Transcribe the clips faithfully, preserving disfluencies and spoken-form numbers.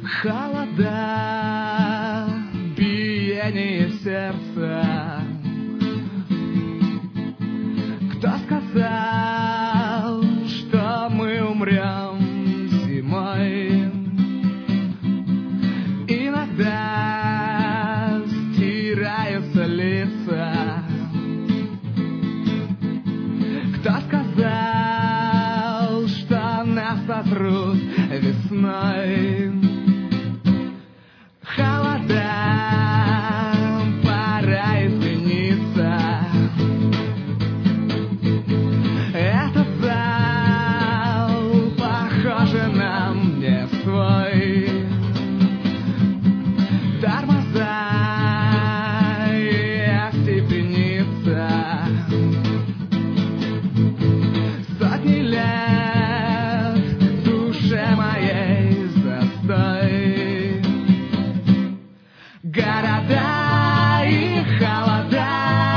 Холода, биение сердца. Кто сказал, что мы умрем зимой? Иногда стираются лица. Кто сказал, что нас сотрут весной? Холода, пора извиниться. Этот зал, похоже, нам не свой. Тормоза и остепениться. Сотни лет в душе моей застой. Города и холода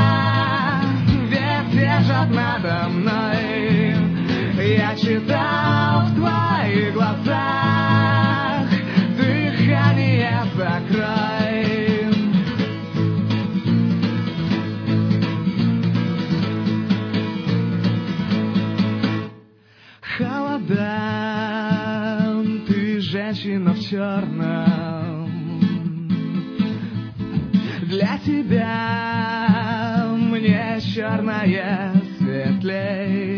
вертежат надо мной. Я читал в твоих глазах, дыхание закрой. Холода, ты женщина в черном. Для тебя мне черное светлей.